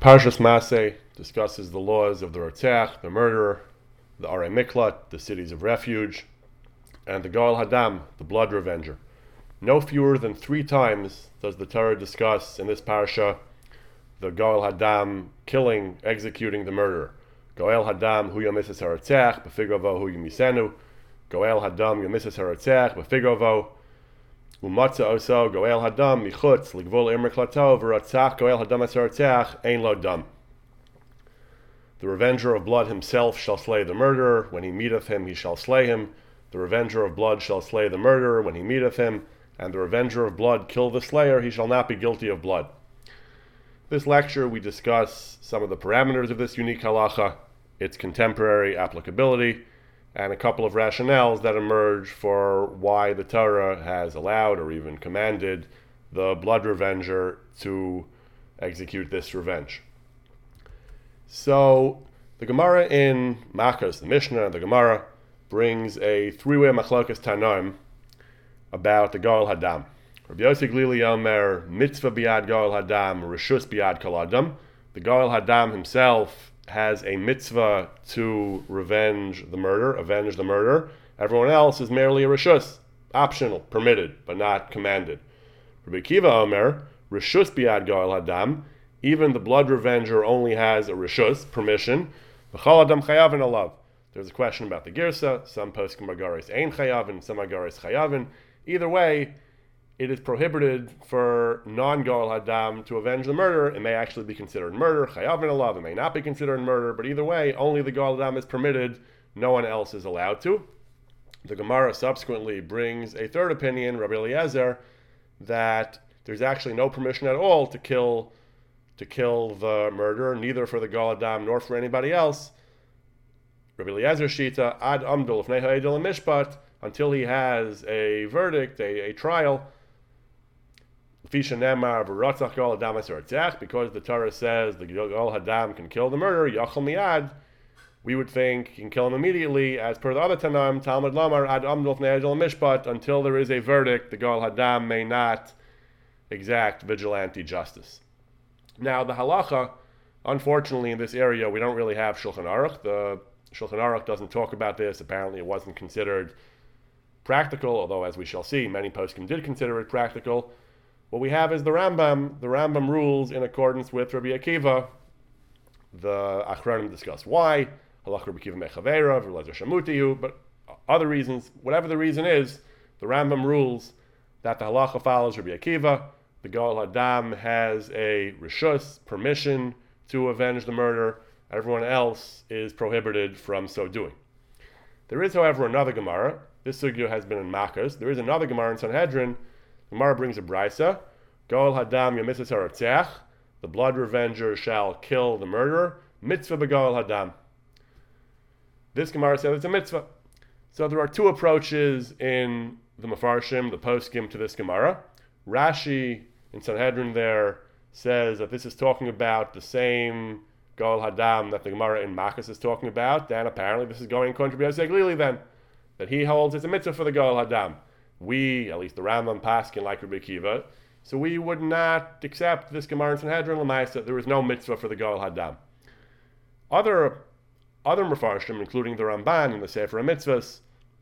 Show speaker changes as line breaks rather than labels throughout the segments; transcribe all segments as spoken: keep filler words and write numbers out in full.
Parshas Maseh discusses the laws of the Rotzeach, the murderer, the Arei Miklat, the cities of refuge, and the Goel Hadam, the blood revenger. No fewer than three times does the Torah discuss in this parsha the Goel Hadam killing, executing the murderer. Goel Hadam hu yomises haRotzeach, b'figrovo hu yomisenu. Goel Hadam yomises haRotzeach, b'figrovo. Umatza oso Goel Hadam michutz ligvul imr klato v'ratzach Goel Hadam es haRotzeach ein lo dam. The revenger of blood himself shall slay the murderer. When he meeteth him, he shall slay him. The revenger of blood shall slay the murderer when he meeteth him, and the revenger of blood kill the slayer. He shall not be guilty of blood. This lecture we discuss some of the parameters of this unique halacha, its contemporary applicability, and a couple of rationales that emerge for why the Torah has allowed or even commanded the blood revenger to execute this revenge. So the Gemara in Makos, the Mishnah, the Gemara, brings a three-way machlokas tanoim about the Goel Hadam. Rabbi Yossi Glili Omer, mitzvah biad Goel Hadam, reshus biad kol adam. The Goel Hadam himself has a mitzvah to revenge the murder, avenge the murder. Everyone else is merely a reshus, optional, permitted, but not commanded. Rabbi Akiva Omer, reshus biad Goel Hadam. Even the blood revenger only has a reshus, permission. V'chol adam chayavin alav. There's a question about the girsa. Some poskim agaris ein chayavin, some agaris chayavin. Either way, it is prohibited for non-Goel Hadam to avenge the murder. It may actually be considered murder, chayavin alav. It may not be considered murder, but either way, only the Goel Hadam is permitted. No one else is allowed to. The Gemara subsequently brings a third opinion, Rabbi Eliezer, that there's actually no permission at all to kill to kill the murderer, neither for the Goel Hadam nor for anybody else. Rabbi Eliezer Shita, ad amdul fnei ha'edel mishpat, until he has a verdict, a, a trial. Fisha nemar v'ratzach Goel Hadam es haRotzeach, because the Torah says the Goel Hadam can kill the murderer, yachol miyad, we would think he can kill him immediately, as per the other Tanaim, Talmud Lamar, ad amdul fnei ha'edel mishpat, until there is a verdict, the Goel Hadam may not exact vigilante justice. Now, the halacha, unfortunately, in this area, we don't really have Shulchan Aruch. The Shulchan Aruch doesn't talk about this. Apparently, it wasn't considered practical, although, as we shall see, many poskim did consider it practical. What we have is the Rambam. The Rambam rules in accordance with Rabbi Akiva. The Achronim discuss why. Halach Rabbi Akiva mechavera, v'lezer shamutiyu, but other reasons, whatever the reason is, the Rambam rules that the halacha follows Rabbi Akiva. The Goel Hadam has a reshus, permission to avenge the murder. Everyone else is prohibited from so doing. There is, however, another Gemara. This sugya has been in Makos. There is another Gemara in Sanhedrin. The Gemara brings a brisa. Goel Hadam yomises haRotzeach. The blood revenger shall kill the murderer. Mitzvah b'Goel Hadam. This Gemara says it's a mitzvah. So there are two approaches in the Mefarshim, the poskim, to this Gemara. Rashi in Sanhedrin there says that this is talking about the same Goel Hadam that the Gemara in Makos is talking about. Then apparently this is going in contra Yosef Glili then, that he holds it's a mitzvah for the Goel Hadam. We, at least the Rambam Paskin, like Rabbi Akiva, so we would not accept this Gemara in Sanhedrin L'maisa. There is no mitzvah for the Goel Hadam. Other other Mefarshim, including the Ramban in the Sefer HaMitzvahs,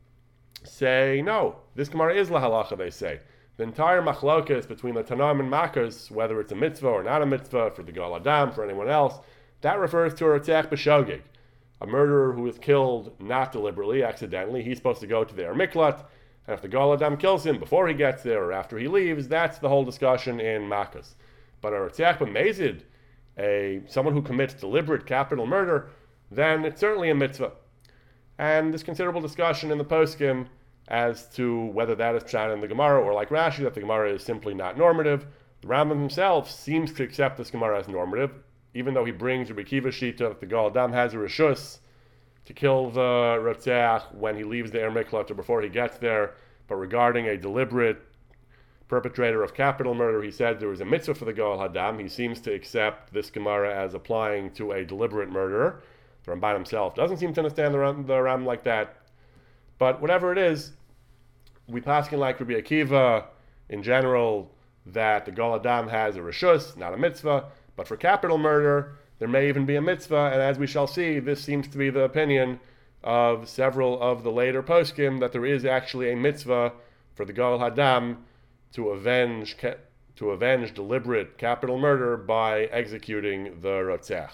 say no. This Gemara is lahalacha. They say the entire machlokas between the Tanaim and Makos, whether it's a mitzvah or not a mitzvah for the Goel Hadam, for anyone else, that refers to a Rotzeach b'shogeg, a murderer who is killed not deliberately, accidentally. He's supposed to go to the Arei Miklat, and if the Goel Hadam kills him before he gets there or after he leaves, that's the whole discussion in Makos. But a Rotzeach b'mezid, a someone who commits deliberate capital murder, then it's certainly a mitzvah. And there's considerable discussion in the poskim as to whether that is pshat in the Gemara, or like Rashi, that the Gemara is simply not normative. The Rambam himself seems to accept this Gemara as normative, even though he brings Rabbi Akiva Shita that the Goel Hadam has a reshus to kill the Rotzeach when he leaves the Arei Miklat or before he gets there. But regarding a deliberate perpetrator of capital murder, he said there was a mitzvah for the Goel Hadam. He seems to accept this Gemara as applying to a deliberate murderer. The Ramban himself doesn't seem to understand the Ram, the Ram like that. But whatever it is, we paskin like Rabbi Akiva in general that the Goel Hadam has a reshus, not a mitzvah, but But for capital murder, there may even be a mitzvah, and as we shall see, this seems to be the opinion of several of the later poskim, that there is actually a mitzvah for the Goel Hadam to avenge to avenge deliberate capital murder by executing the Rotzach.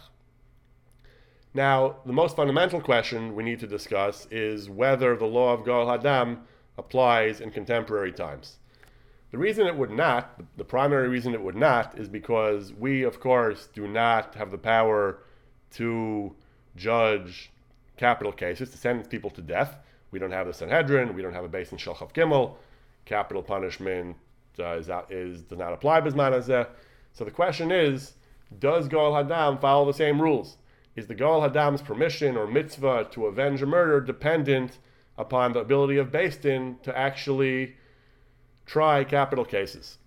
Now, the most fundamental question we need to discuss is whether the law of Goel Hadam applies in contemporary times. The reason it would not, the primary reason it would not, is because we, of course, do not have the power to judge capital cases, to sentence people to death. We don't have the Sanhedrin, we don't have a base in Shel Chav Gimel. Capital punishment uh, is, is does not apply Bizman Hazeh. So the question is, does Goel Hadam follow the same rules? Is the Goel Hadam's permission or mitzvah to avenge a murder dependent upon the ability of Beis Din to actually try capital cases?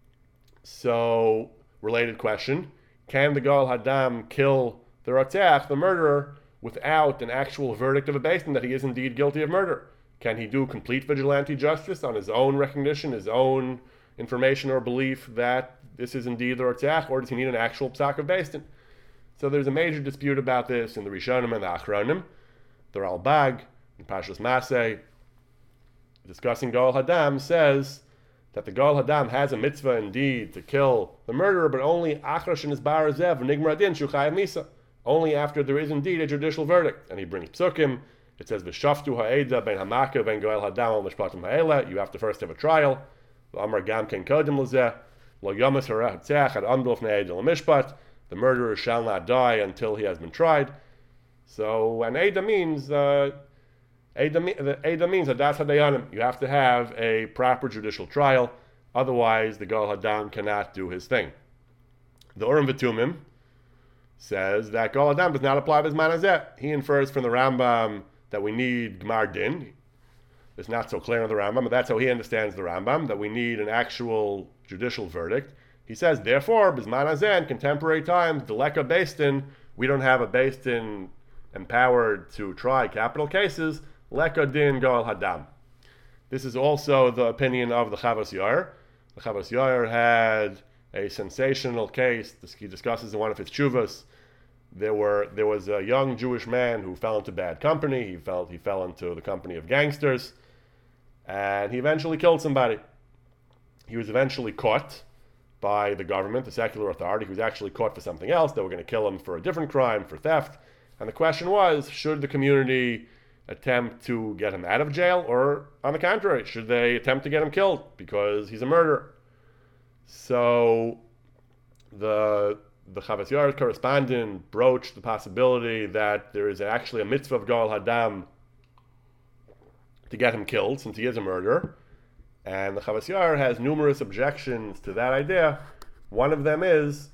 So, related question, can the Goel Hadam kill the Rotzach, the murderer, without an actual verdict of a Beis Din that he is indeed guilty of murder? Can he do complete vigilante justice on his own recognition, his own information or belief that this is indeed the Rotzach, or does he need an actual psak of Beis Din? So there's a major dispute about this in the Rishonim and the Achronim. The Ralbag, in Parshas Maseh, discussing Goel Hadam, says that the Goel Hadam has a mitzvah indeed to kill the murderer, but only achra shenisbar zev nigmar din shu chayav misa, only after there is indeed a judicial verdict. And he brings psukim. It says v'shaftu ha'eda ben hamaka ben Goel Hadam al mishpatim ha'ela. You have to first have a trial. V'amar gam ken kodim lezeh lo yomas haratzach ad amdol fnei edel mishpat. The murderer shall not die until he has been tried. So, an Eda means, uh, Eda, Eda means Adas Hadayanim. You have to have a proper judicial trial, otherwise the Goel Hadam cannot do his thing. The Urim V'Tumim says that Goel Hadam does not apply Bizman Hazeh. He infers from the Rambam that we need Gmar Din. It's not so clear in the Rambam, but that's how he understands the Rambam, that we need an actual judicial verdict. He says, therefore, Bizman Hazeh, in contemporary times, Deleka Beis Din, we don't have a Beis Din empowered to try capital cases, Leka Din Goel Hadam. This is also the opinion of the Chavos Yair. The Chavos Yair had a sensational case. This, he discusses in one of his tshuvas. There were there was a young Jewish man who fell into bad company. He fell he fell into the company of gangsters, and he eventually killed somebody. He was eventually caught by the government, the secular authority. He was actually caught for something else. They were going to kill him for a different crime, for theft. And the question was, should the community attempt to get him out of jail, or on the contrary, should they attempt to get him killed because he's a murderer? So the the Chavos Yair correspondent broached the possibility that there is actually a mitzvah of Goel Hadam to get him killed, since he is a murderer. And the Chavos Yair has numerous objections to that idea. One of them is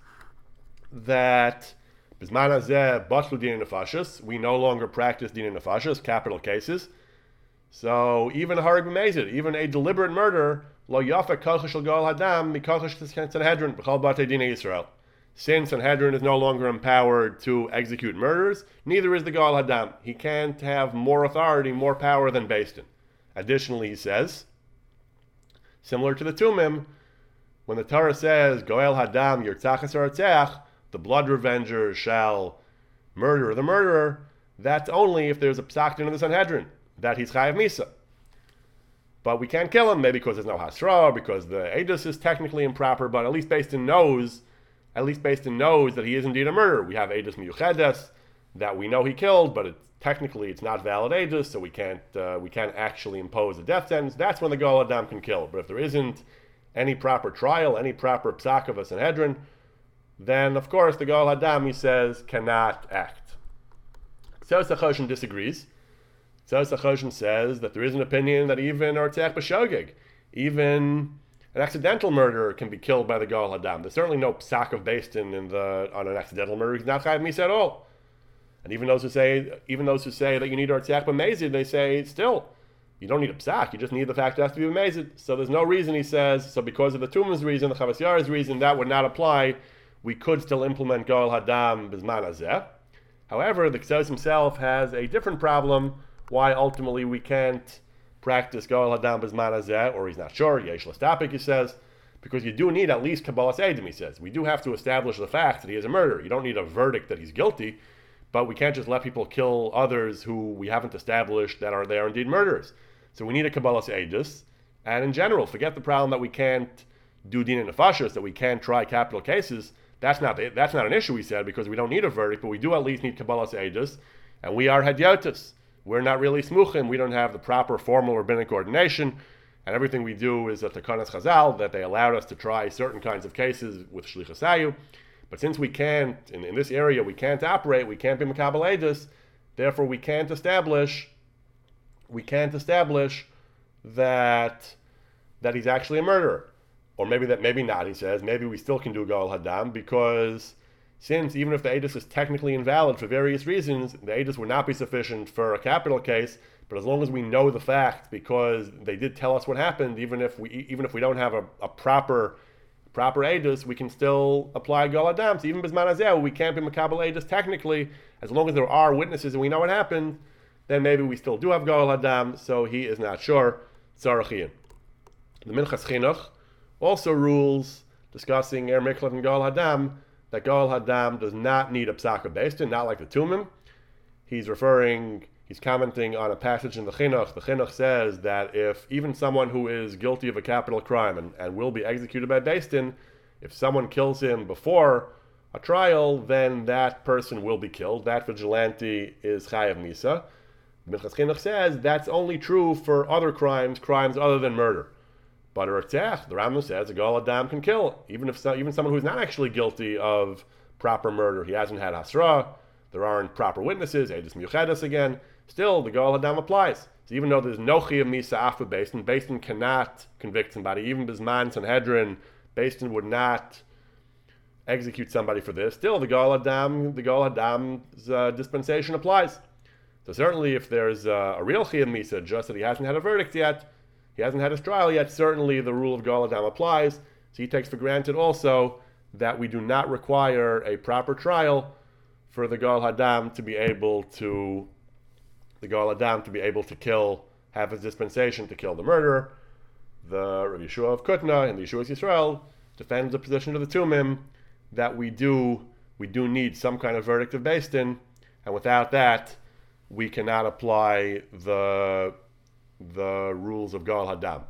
that Bizman Hazeh batlu dinei nefashos, we no longer practice dinei nefashos, capital cases. So even a harag b'mezid, even a deliberate murder, lo yafa kocha shel Goel Hadam mikocha shel Sanhedrin b'chol batei dinei Yisrael. Since Sanhedrin is no longer empowered to execute murders, neither is the Goel Hadam. He can't have more authority, more power than Beis Din. Additionally, he says, similar to the Tumim, when the Torah says, Goel Hadam yirtzachas haratzach, the blood revenger shall murder the murderer, that's only if there's a psak din of the Sanhedrin, that he's chayav misa. But we can't kill him, maybe because there's no hasra, or because the edus is technically improper, but at least Beis Din knows, at least Beis Din knows that he is indeed a murderer. We have edus miyuchedes, that we know he killed, but it's, technically it's not valid edus, so we can't uh, we can't actually impose a death sentence. That's when the Goel Hadam can kill. But if there isn't any proper trial, any proper psak of a Sanhedrin, then of course the Goel Hadam, he says, cannot act. Tzos HaChoshen disagrees. Tzos HaChoshen says that there is an opinion that even Ortzach B'Shogeg, even an accidental murderer can be killed by the Goel Hadam. There's certainly no psak of Beis Din in the on an accidental murder. He's not chayav misa at all. And even those who say, even those who say that you need Ortzach B'Mezid, they say still, you don't need a psak. You just need the fact it has to be B'Mezid. So there's no reason, he says. So because of the Tumim's reason, the Chavos Yair's reason, that would not apply. We could still implement Goel Hadam Bizman Hazeh. However, the Ktsos himself has a different problem. Why ultimately we can't practice Goel Hadam Bizman Hazeh, or he's not sure. Yesh Lastapik, he says, because you do need at least Kabbalas Eidim, he says. We do have to establish the fact that he is a murderer. You don't need a verdict that he's guilty, but we can't just let people kill others who we haven't established that are they are indeed murderers. So we need a Kabbalas Eidus, and in general, forget the problem that we can't do Din Nefashos, that we can't try capital cases. That's not that's not an issue, he said, because we don't need a verdict, but we do at least need Kabbalas Eidus, and we are Hadyotis. We're not really Smuchim. We don't have the proper formal rabbinic ordination, and everything we do is a Takanas Chazal, that they allowed us to try certain kinds of cases with Shlichus Hayu. But since we can't, in, in this area, we can't operate, we can't be Makabel Eidus, therefore we can't establish, we can't establish that that he's actually a murderer. Or maybe that, maybe not, he says. Maybe we still can do Goel Hadam, because since even if the Eidus is technically invalid for various reasons, the Eidus would not be sufficient for a capital case. But as long as we know the fact, because they did tell us what happened, even if we even if we don't have a, a proper proper Eidus, we can still apply Goel Hadam. So even Bisman Hazeh, we can't be Makabel Eidus technically, as long as there are witnesses and we know what happened, then maybe we still do have Goel Hadam. So he is not sure. Tzarachian. The Minchas Chinuch also rules, discussing Er Miklat and Goel Hadam, that Goel Hadam does not need a Psaka Beis Din, not like the Tumim. He's referring, he's commenting on a passage in the Chinuch. The Chinuch says that if even someone who is guilty of a capital crime and, and will be executed by Beis Din, if someone kills him before a trial, then that person will be killed. That vigilante is Chayav Misa. Minchas Chinuch says that's only true for other crimes, crimes other than murder. But a Ritzach, the Rambam says, a Goel Hadam can kill, even if so, even someone who's not actually guilty of proper murder. He hasn't had Hasra, there aren't proper witnesses, Eidus Miyuchedes again, still the Goel Hadam applies. So even though there's no Chiyuv Misa Afa Beis Din, Beis Din cannot convict somebody, even Bisman Sanhedrin, Beis Din would not execute somebody for this, still the Goel Hadam, the Goel Hadam's uh, dispensation applies. So certainly if there's uh, a real Chiyuv Misa, just that he hasn't had a verdict yet, he hasn't had his trial yet, certainly the rule of Goel Hadam applies. So he takes for granted also that we do not require a proper trial for the Goel Hadam to be able to the Goel Hadam to be able to kill, have his dispensation to kill the murderer. The Rav Yeshua of Kutna in the Yeshuas Yisrael defends the position of the Tumim that we do we do need some kind of verdict of Beis Din, and without that we cannot apply the the rules of Goel Hadam.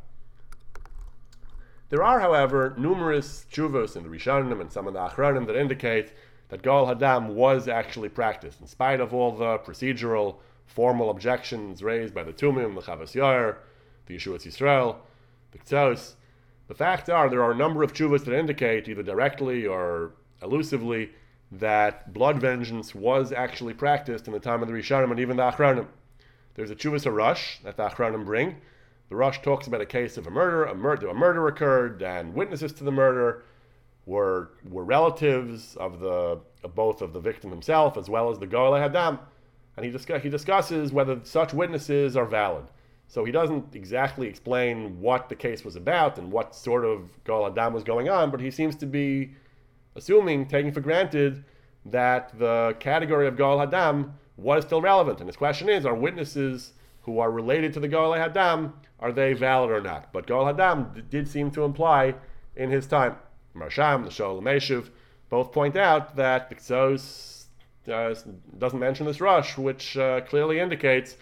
There are, however, numerous tshuvos in the Rishonim and some of the Achronim that indicate that Goel Hadam was actually practiced, in spite of all the procedural, formal objections raised by the Tumim, the Chavas Yair, the Yeshuas Yisrael, the Ktos. The facts are, there are a number of tshuvos that indicate, either directly or elusively, that blood vengeance was actually practiced in the time of the Rishonim and even the Achronim. There's a Tshuvas HaRush that the Achronim bring. The Rush talks about a case of a murder, a murder, a murder occurred, and witnesses to the murder were were relatives of the of both of the victim himself as well as the Goel Hadam, and he discuss, he discusses whether such witnesses are valid. So he doesn't exactly explain what the case was about and what sort of Goel Hadam was going on, but he seems to be assuming, taking for granted, that the category of Goel Hadam was still relevant. And his question is, are witnesses who are related to the Goel Hadam, are they valid or not? But Goel Hadam d- did seem to imply in his time. Marsham, the Sholem Eshiv, both point out that the Ksos uh, doesn't mention this rush, which uh, clearly indicates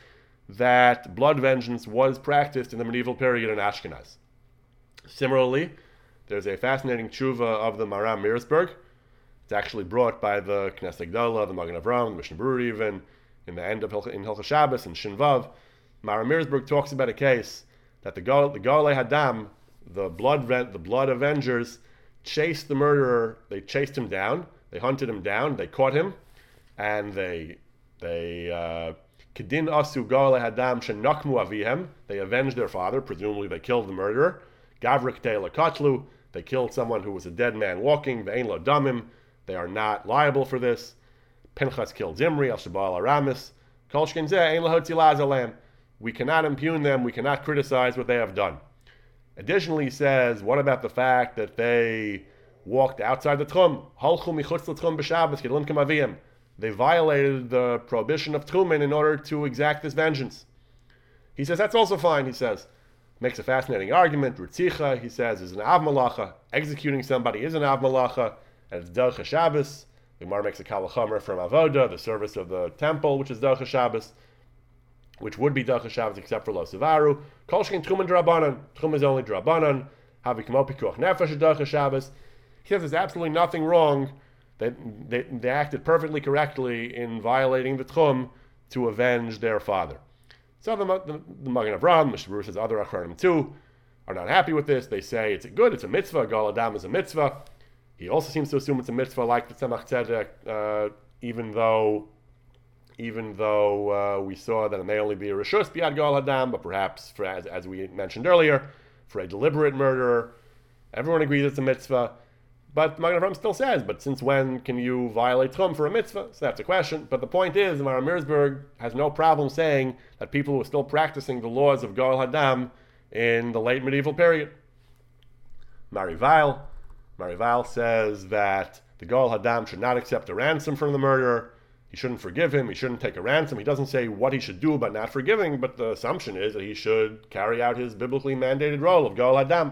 that blood vengeance was practiced in the medieval period in Ashkenaz. Similarly, there's a fascinating tshuva of the Maram Mearsburg. It's actually brought by the Knesset Gdola, the Magen Avraham, the Mishnah Berurah even, in the end of Hilch- in Hilchos Shabbos and Shin Vav. Maram Mearsburg talks about a case that the Goel the Goel Hadam, the blood the blood avengers, chased the murderer. They chased him down. They hunted him down. They caught him, and they they kedin asu Goel Hadam shenakmu avihem. They avenged their father. Presumably, they killed the murderer. Gavrik teila katlu. They killed someone who was a dead man walking. Ve'ein lo damim. They are not liable for this. Pinchas killed Zimri, al-Shabal Aramis. Kol shken zeh, ein lahotzi laz alem. We cannot impugn them, we cannot criticize what they have done. Additionally, he says, what about the fact that they walked outside the Tchum? Halchu michutz l'Tchum b'Shabbos, kedlim k'maviyim. They violated the prohibition of Tchumen in order to exact this vengeance. He says, that's also fine, he says. makes a fascinating argument. Ritzicha, he says, is an Av Malacha. Executing somebody is an Av Malacha, and it's Derech HaShabbos. The Gemara makes a Kal Vachomer from Avoda, the service of the temple, which is Derech HaShabbos, which would be Derech HaShabbos except for Lo Sevaru. Kol Shekin Tchum and Drabanan. Tchum is only Drabanan. Havi Kamo Pikuach Nefesh Derech HaShabbos. He says there's absolutely nothing wrong. They, they, they acted perfectly correctly in violating the Tchum to avenge their father. So the, the, the Magen Avraham, Mishnah Berurah says other Achronim too, are not happy with this. They say it's good, it's a mitzvah, Gal Adam is a mitzvah. He also seems to assume it's a mitzvah like the Tzemach Tzedek, uh, even though even though uh, we saw that it may only be a Rishus Biad Gal Adam, but perhaps, for, as, as we mentioned earlier, for a deliberate murderer, everyone agrees it's a mitzvah. But Magen Avraham still says, but since when can you violate Tchum for a mitzvah? So that's a question. But the point is, the Maharal Mearsburg has no problem saying that people were still practicing the laws of Goel Hadam in the late medieval period. Marival, Marival says that the Goel Hadam should not accept a ransom from the murderer. He shouldn't forgive him. He shouldn't take a ransom. He doesn't say what he should do about not forgiving, but the assumption is that he should carry out his biblically mandated role of Goel Hadam.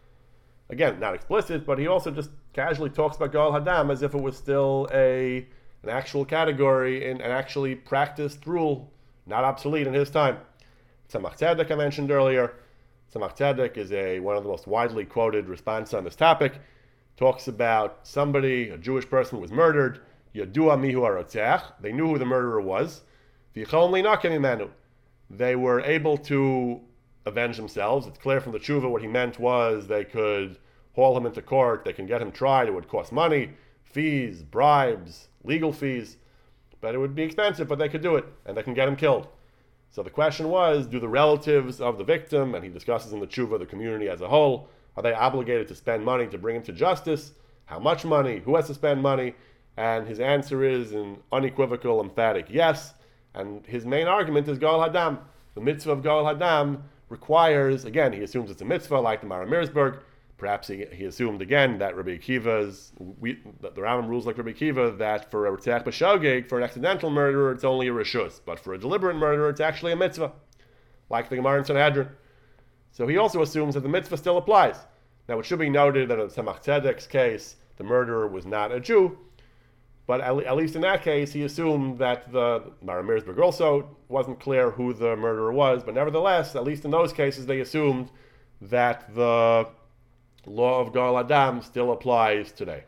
Again, not explicit, but he also just casually talks about Goel Hadam as if it was still a an actual category, in an actually practiced rule, not obsolete in his time. Tzemach Tzedek I mentioned earlier. Tzemach Tzedek is a one of the most widely quoted responses on this topic. Talks about somebody, a Jewish person, was murdered. Yadua mihu harotzeach. They knew who the murderer was. V'yicholem linakem imenu. They were able to avenge themselves. It's clear from the tshuva what he meant was they could haul him into court, they can get him tried, it would cost money, fees, bribes, legal fees, but it would be expensive, but they could do it, and they can get him killed. So the question was, do the relatives of the victim, and he discusses in the tshuva the community as a whole, are they obligated to spend money to bring him to justice? How much money? Who has to spend money? And his answer is an unequivocal, emphatic yes, and his main argument is Goel Hadam. The mitzvah of Goel Hadam requires, again, he assumes it's a mitzvah like the Maharal Mearsburg. Perhaps he, he assumed again that Rabbi Akiva's, we, that the Rambam rules like Rabbi Akiva, that for a Ritzach B'Shogeg, for an accidental murderer, it's only a Rishus, but for a deliberate murderer, it's actually a mitzvah, like the Gemara in Sanhedrin. So he also assumes that the mitzvah still applies. Now it should be noted that in Tzemach Tzedek's case, the murderer was not a Jew, but at, at least in that case, he assumed that the Maharal Mearsburg also wasn't clear who the murderer was, but nevertheless, at least in those cases, they assumed that the law of Goel Hadam still applies today.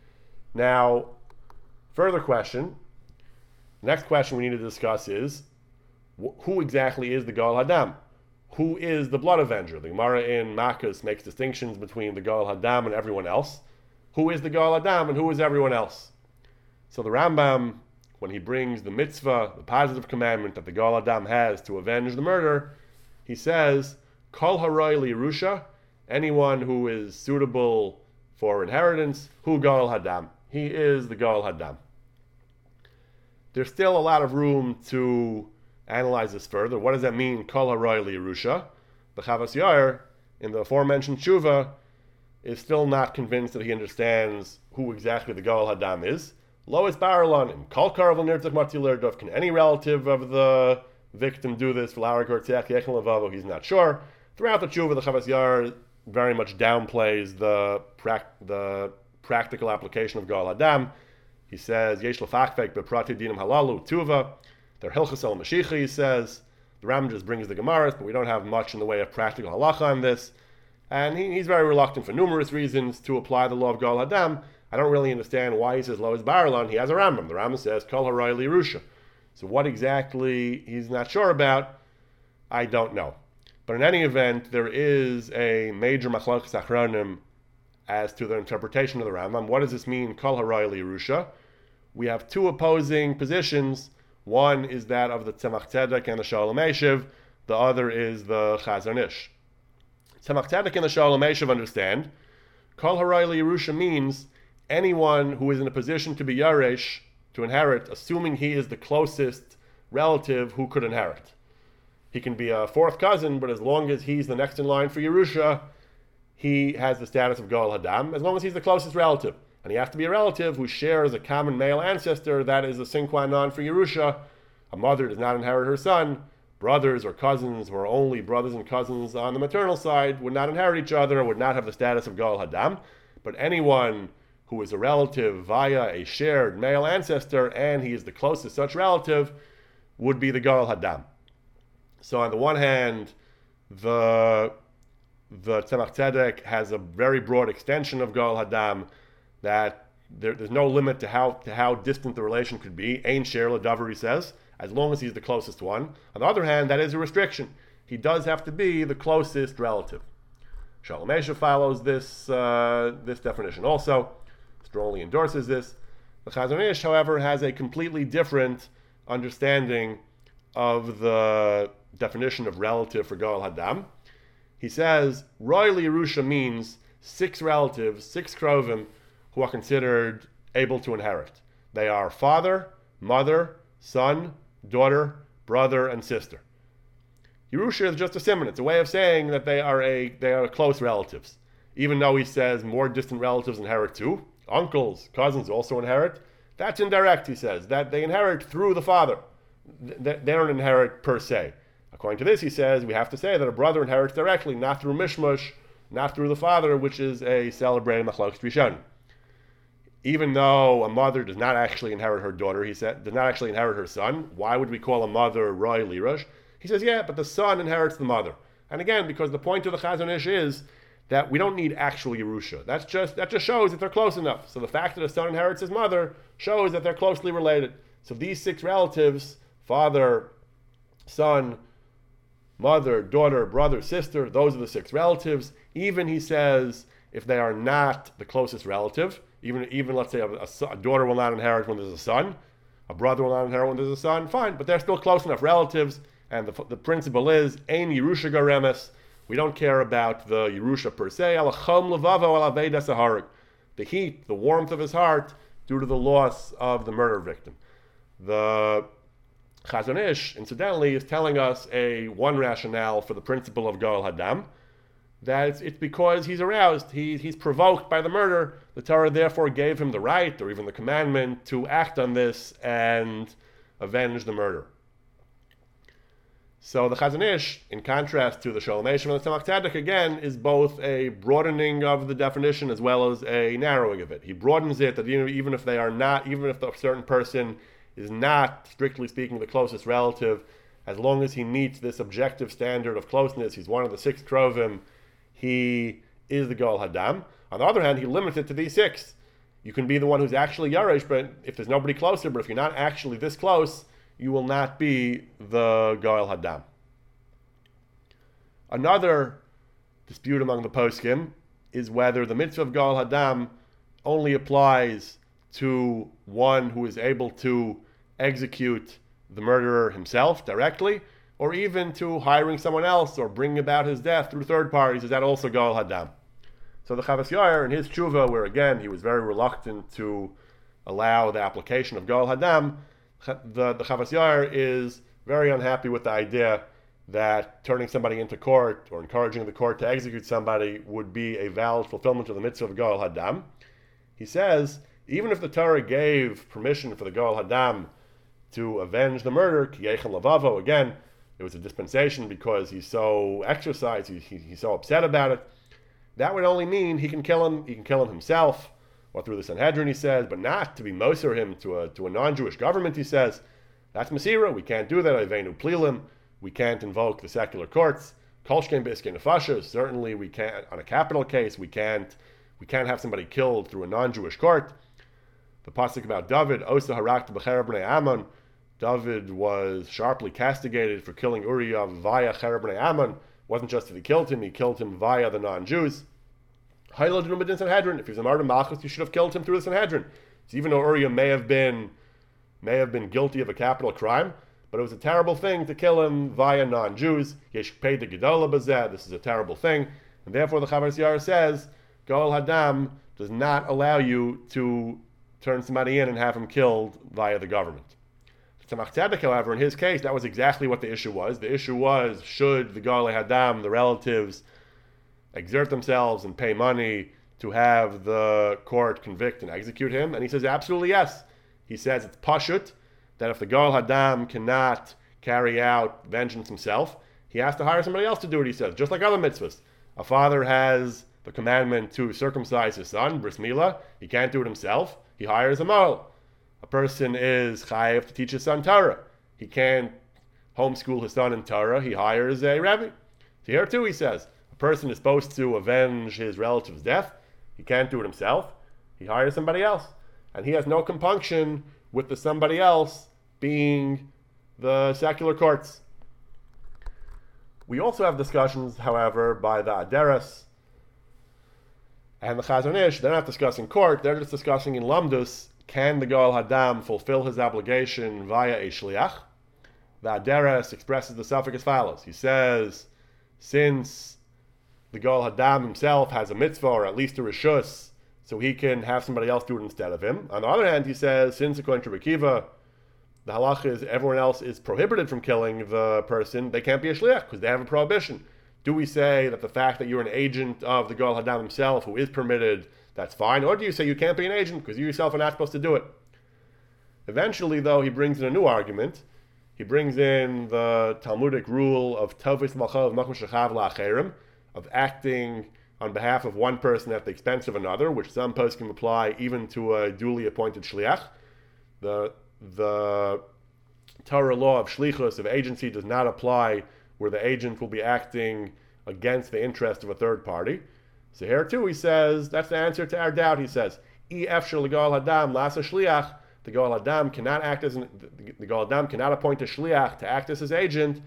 Now, further question, the next question we need to discuss is, wh- who exactly is the Goel Hadam? Who is the blood avenger? The Gemara in Makos makes distinctions between the Goel Hadam and everyone else. Who is the Goel Hadam and who is everyone else? So the Rambam, when he brings the mitzvah, the positive commandment that the Goel Hadam has to avenge the murder, he says, Kol haroi liyerusha, anyone who is suitable for inheritance, hu Goel Hadam. He is the Goel Hadam. There's still a lot of room to analyze this further. What does that mean, Kol haroi liyerusha? The Chavas Yair, in the aforementioned tshuva, is still not convinced that he understands who exactly the Goel Hadam is. Lois Baralon and Kol Karv Nirtzach Mati Lerdov. Can any relative of the victim do this? He's not sure. Throughout the tshuva, the Chavas Yair very much downplays the pra- the practical application of Goel Hadam. He says, Yesh lefakfek beprati dinim halalu tuva. They're hilchos el mashiach, he says. The Rambam just brings the Gemaras, but we don't have much in the way of practical halacha on this. And he, he's very reluctant for numerous reasons to apply the law of Goel Hadam. I don't really understand why he says lo is baralon. He has a Rambam. The Rambam says kol haroi liyerusha. So what exactly he's not sure about, I don't know. But in any event, there is a major machlokes achronim as to the interpretation of the Rambam. What does this mean, kol haroi liyerusha? We have two opposing positions. One is that of the Tzemach Tzedek and the Shalom Eshiv. The other is the Chazon Ish. Tzemach Tzedek and the Shalom Eshiv understand kol haroi liyerusha means anyone who is in a position to be Yaresh, to inherit, assuming he is the closest relative who could inherit. He can be a fourth cousin, but as long as he's the next in line for Yerusha, he has the status of Goel Hadam, as long as he's the closest relative. And he has to be a relative who shares a common male ancestor. That is a sine qua non for Yerusha. A mother does not inherit her son, brothers or cousins who are only brothers and cousins on the maternal side would not inherit each other and would not have the status of Goel Hadam. But anyone who is a relative via a shared male ancestor, and he is the closest such relative, would be the Goel Hadam. So on the one hand, the the Tzemach Tzedek has a very broad extension of Goel Hadam, that there, there's no limit to how to how distant the relation could be. Ein Sher L'Davar, he says, as long as he's the closest one. On the other hand, that is a restriction. He does have to be the closest relative. Shalom Esha follows this uh, this definition also, strongly endorses this. The Chazon Ish, however, has a completely different understanding of the definition of relative for Goel Hadam. He says, Roy L'Yerusha means six relatives, six krovim, who are considered able to inherit. They are father, mother, son, daughter, brother, and sister. Yerusha is just a simon. It's a way of saying that they are a they are close relatives. Even though he says more distant relatives inherit too, uncles, cousins also inherit. That's indirect, he says, that they inherit through the father. They don't inherit per se. According to this, he says, we have to say that a brother inherits directly, not through mishmush, not through the father, which is a celebrated machlokes rishonim. Even though a mother does not actually inherit her daughter, he said, does not actually inherit her son, why would we call a mother Roy Lirush? He says, yeah, but the son inherits the mother. And again, because the point of the Chazon Ish is that we don't need actual Yerusha. That's just that just shows that they're close enough. So the fact that a son inherits his mother shows that they're closely related. So these six relatives, father, son, mother, daughter, brother, sister, those are the six relatives. Even, he says, if they are not the closest relative, even, even let's say a, a, a daughter will not inherit when there's a son, a brother will not inherit when there's a son, fine, but they're still close enough relatives, and the, the principle is, Ein Yerusha Garemes, we don't care about the Yerusha per se, Alachom Levavo Alaveda Saharik, the heat, the warmth of his heart, due to the loss of the murder victim. The Chazon Ish, incidentally, is telling us a one rationale for the principle of Goel Hadam, that it's, it's because he's aroused, he, he's provoked by the murder. The Torah therefore gave him the right, or even the commandment, to act on this and avenge the murder. So the Chazon Ish, in contrast to the Shalom Eshem and the Tzemach Tzedek, again, is both a broadening of the definition as well as a narrowing of it. He broadens it that even if they are not, even if a certain person is not, strictly speaking, the closest relative, as long as he meets this objective standard of closeness, he's one of the six krovim, he is the Goel Hadam. On the other hand, he limits it to these six. You can be the one who's actually Yaresh, but if there's nobody closer, but if you're not actually this close, you will not be the Goel Hadam. Another dispute among the poskim is whether the mitzvah of Goel Hadam only applies to one who is able to execute the murderer himself directly, or even to hiring someone else or bringing about his death through third parties. Is that also Goel Hadam? So the Chavas Yair, in his tshuva, where again he was very reluctant to allow the application of Goel Hadam, the, the Chavas Yair is very unhappy with the idea that turning somebody into court or encouraging the court to execute somebody would be a valid fulfillment of the mitzvah of Goel Hadam. He says, even if the Torah gave permission for the Goel Hadam to avenge the murder, Kiyechem Lavavo, again, it was a dispensation because he's so exercised, he, he, he's so upset about it. That would only mean he can kill him, he can kill him himself, or through the Sanhedrin, he says, but not to be moser him to a to a non-Jewish government, he says. That's Masira, we can't do that, Avenu Plilim, we can't invoke the secular courts. Kolshkein Biskein Nefashos, certainly we can't, on a capital case, we can't we can't have somebody killed through a non-Jewish court. The pasuk about David, Osa Harakta B'Cherev B'nei Ammon, David was sharply castigated for killing Uriah via Cherev B'nei Ammon. It wasn't just that he killed him, he killed him via the non-Jews. If he's a martyr Malchus, you should have killed him through the Sanhedrin. So even though Uriah may have been may have been guilty of a capital crime, but it was a terrible thing to kill him via non-Jews. Yesh paid the Gedola Bazeh, this is a terrible thing. And therefore the Chavas Yair says, Goel Hadam does not allow you to turn somebody in and have him killed via the government. Tzemach Tzedek, however, in his case, that was exactly what the issue was. The issue was, should the Goel Hadam, the relatives, exert themselves and pay money to have the court convict and execute him? And he says, absolutely yes. He says it's pashut, that if the Goel Hadam cannot carry out vengeance himself, he has to hire somebody else to do it, he says, just like other mitzvahs. A father has the commandment to circumcise his son, bris milah, he can't do it himself, he hires a moel. A person is chayav to teach his son Torah. He can't homeschool his son in Torah, he hires a rabbi. So here too he says, a person is supposed to avenge his relative's death, he can't do it himself, he hires somebody else. And he has no compunction with the somebody else being the secular courts. We also have discussions, however, by the Aderes and the Chazon Ish. They're not discussing court, they're just discussing in Lamdus, can the Goel Hadam fulfill his obligation via a shliach? The Aderes expresses the suffix as follows. He says, since the Goel Hadam himself has a mitzvah, or at least a rishus, so he can have somebody else do it instead of him. On the other hand, he says, since according to Rebbe Akiva, the halacha is everyone else is prohibited from killing the person, they can't be a shliach because they have a prohibition. Do we say that the fact that you're an agent of the Goel Hadam himself, who is permitted, that's fine? Or do you say you can't be an agent because you yourself are not supposed to do it? Eventually, though, he brings in a new argument. He brings in the Talmudic rule of Tovis Malchav Makom Shechav La'acherim, of acting on behalf of one person at the expense of another, which some posts can apply even to a duly appointed shliach. The the Torah law of shlichus, of agency, does not apply where the agent will be acting against the interest of a third party. So here too he says, that's the answer to our doubt. He says, E efshar l'Goel Hadam la'asa shliach, the Goel Hadam cannot act as an, the Goel Hadam cannot appoint a shliach to act as his agent,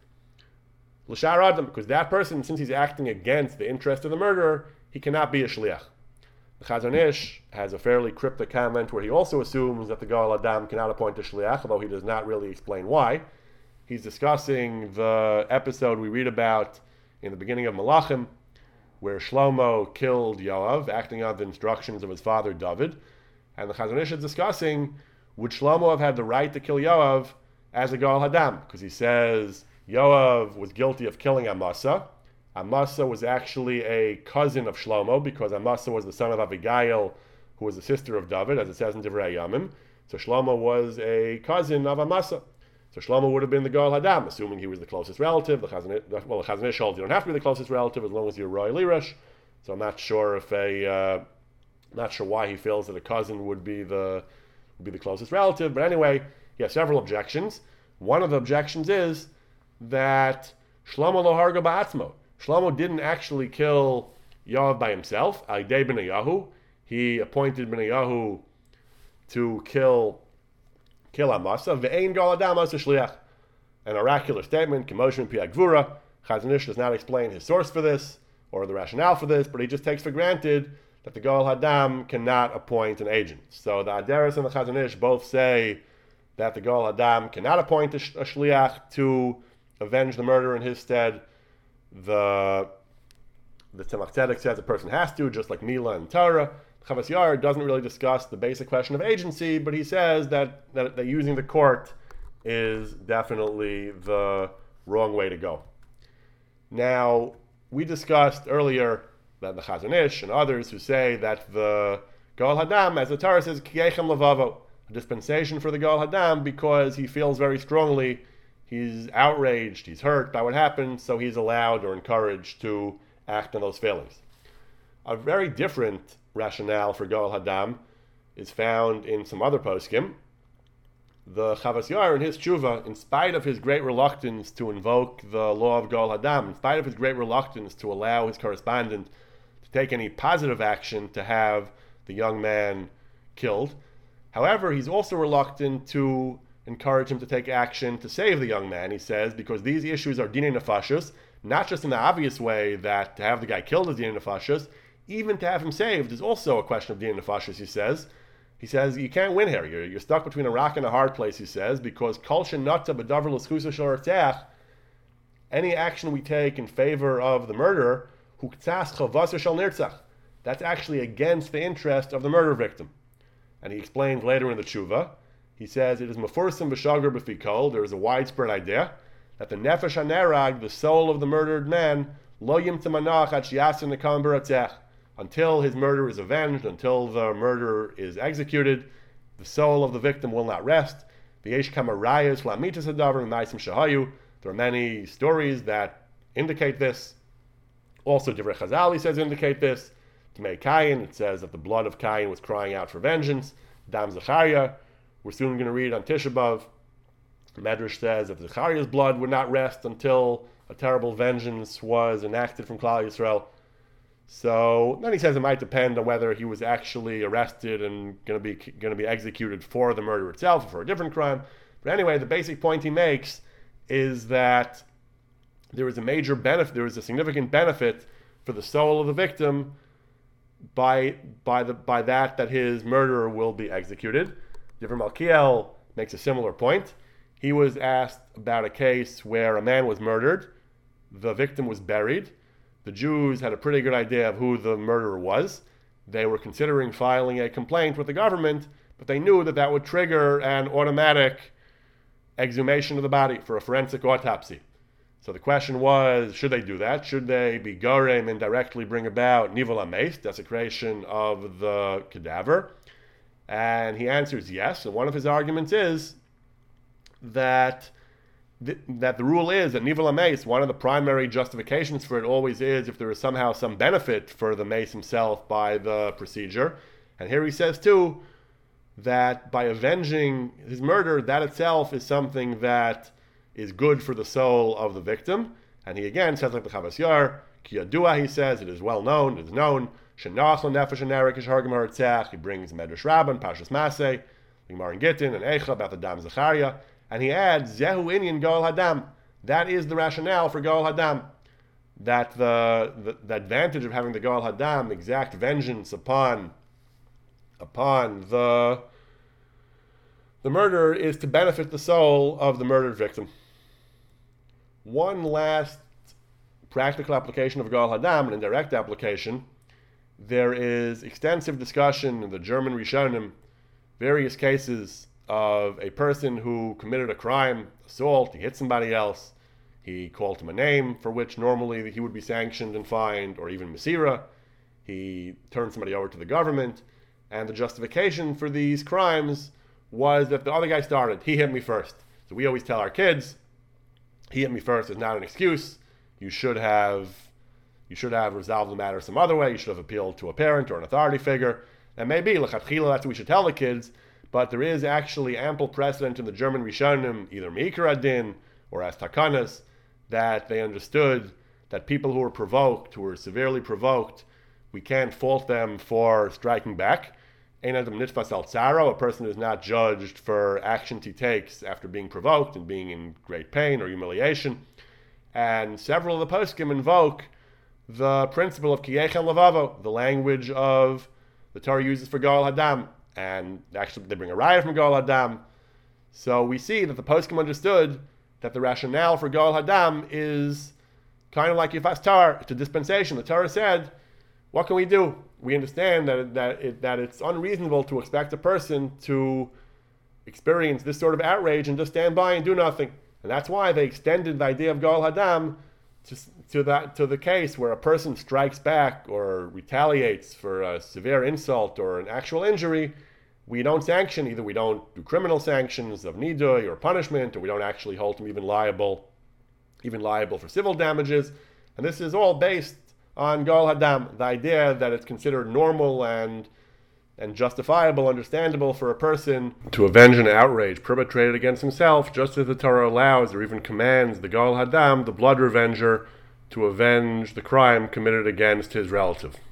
l'shar adam, because that person, since he's acting against the interest of the murderer, he cannot be a shliach. The Chazon Ish has a fairly cryptic comment where he also assumes that the Goel Hadam cannot appoint a shliach, although he does not really explain why. He's discussing the episode we read about in the beginning of Malachim, where Shlomo killed Yoav, acting on the instructions of his father David. And the Chazon Ish is discussing, would Shlomo have had the right to kill Yoav as a Goel Hadam? Because he says Yoav was guilty of killing Amasa. Amasa was actually a cousin of Shlomo, because Amasa was the son of Abigail, who was the sister of David, as it says in Divrei Yamim. So Shlomo was a cousin of Amasa. So Shlomo would have been the Goel Hadam, assuming he was the closest relative. The Chazon, well, the Chazon Ish holds you don't have to be the closest relative as long as you're Roy Lirish. So I'm not sure if a, uh, not sure why he feels that a cousin would be the would be the closest relative. But anyway, he has several objections. One of the objections is that Shlomo lo harga ba'atzmo. Shlomo didn't actually kill Yoav by himself. Alidei Benayahu, he appointed Benayahu to kill kill Amasa. Ve'ein Goel Hadam as a shliach. An oracular statement, K'moshe Pi Gvura. Chazon Ish does not explain his source for this or the rationale for this, but he just takes for granted that the Goel Hadam cannot appoint an agent. So the Aderes and the Chazon Ish both say that the Goel Hadam cannot appoint a, sh- a shliach to avenge the murder in his stead. The the Tzemach Tzedek says a person has to, just like Mila and Torah. Chavas Yair doesn't really discuss the basic question of agency, but he says that, that, that using the court is definitely the wrong way to go. Now, we discussed earlier that the Chazon Ish and others who say that the Goel Hadam, as the Torah says, Kiyechem Levavo, a dispensation for the Goel Hadam because he feels very strongly, he's outraged, he's hurt by what happened, so he's allowed or encouraged to act on those feelings. A very different rationale for Goel Hadam is found in some other poskim. The Chavas Yair in his tshuva, in spite of his great reluctance to invoke the law of Goel Hadam, in spite of his great reluctance to allow his correspondent to take any positive action to have the young man killed, however, he's also reluctant to encourage him to take action to save the young man, he says, because these issues are dinei nefashos, not just in the obvious way that to have the guy killed is dinei nefashos, even to have him saved is also a question of dinei nefashos, he says. He says, you can't win here. You're, you're stuck between a rock and a hard place, he says, because kol shenata b'davar l'schusa shel artzeach, any action we take in favor of the murderer, hu k'tzas chavasa shel nirtzach, that's actually against the interest of the murder victim. And he explains later in the tshuva, he says, it is mefursim b'shagar b'fikol, there is a widespread idea, that the nefesh hanerag, the soul of the murdered man, lo yimtza manach ad shiyasin nekam b'ratzech, until his murder is avenged, until the murder is executed, the soul of the victim will not rest. V'yesh kama rayos la'amitas hadavar v'maisim shahayu. There are many stories that indicate this. Also, Divrei Chazal, he says, indicate this. Tmei Kayin, it says that the blood of Kayin was crying out for vengeance. Dam Zechariah, we're soon going to read on Tisha B'Av. Medrash says that Zechariah's blood would not rest until a terrible vengeance was enacted from Klal Yisrael. So then he says it might depend on whether he was actually arrested and going to be going to be executed for the murder itself or for a different crime. But anyway, the basic point he makes is that there is a major benefit, there is a significant benefit for the soul of the victim by by the by that that his murderer will be executed. Divra Malkiel makes a similar point. He was asked about a case where a man was murdered, the victim was buried. The Jews had a pretty good idea of who the murderer was. They were considering filing a complaint with the government, but they knew that that would trigger an automatic exhumation of the body for a forensic autopsy. So the question was, should they do that? Should they be gorem and directly bring about nivul hameis, desecration of the cadaver? And he answers yes. And one of his arguments is that th- that the rule is that nivul hameis, one of the primary justifications for it always is if there is somehow some benefit for the mace himself by the procedure. And here he says too that by avenging his murder, that itself is something that is good for the soul of the victim. And he again says like the Chavas Yair, Ki Yadua, he says, it is well known, it is known, Shenach L'Nefesh HaNerik Ish Hargim HaRetzach, he brings Medrash Rabbah, Pashas Maseh, Gemara in Gittin, and Eicha about the Dam Zechariah, and he adds, Zehu Inyan Goel Hadam, that is the rationale for Goel Hadam, that the, the, the advantage of having the Goel Hadam, exact vengeance upon, upon the, the murderer, is to benefit the soul of the murdered victim. One last practical application of Goel Hadam, an indirect application. There is extensive discussion in the German Rishonim, various cases of a person who committed a crime, assault, he hit somebody else, he called him a name for which normally he would be sanctioned and fined, or even Masira, he turned somebody over to the government, and the justification for these crimes was that the other guy started, he hit me first. So we always tell our kids, he hit me first is not an excuse. You should have you should have resolved the matter some other way. You should have appealed to a parent or an authority figure. And maybe, l'chatchila, that's what we should tell the kids. But there is actually ample precedent in the German Rishonim, either Meikar Adin or as Takanas, that they understood that people who were provoked, who were severely provoked, we can't fault them for striking back. Ein adam nitfas al tzaro, a person is not judged for actions he takes after being provoked and being in great pain or humiliation. And several of the poskim invoke the principle of kiyechem levavo, the language of the Torah uses for Goel Hadam, and actually they bring a raya from Goel Hadam. So we see that the poskim understood that the rationale for Goel Hadam is kind of like Yifas Tar, it's a dispensation. The Torah said, what can we do? We understand that that it, that it's unreasonable to expect a person to experience this sort of outrage and just stand by and do nothing. And that's why they extended the idea of Goel Hadam to, to, that, to the case where a person strikes back or retaliates for a severe insult or an actual injury. We don't sanction, either we don't do criminal sanctions of nidui or punishment, or we don't actually hold him even liable, even liable for civil damages. And this is all based on Goel Hadam, the idea that it's considered normal and and justifiable, understandable for a person to avenge an outrage perpetrated against himself, just as the Torah allows or even commands the Goel Hadam, the blood revenger, to avenge the crime committed against his relative.